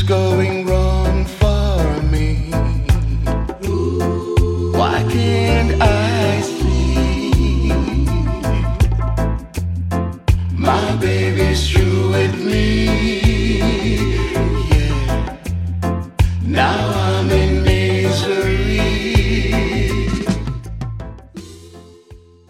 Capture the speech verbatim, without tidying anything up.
going wrong for me? Why can't I see? My baby's through with me.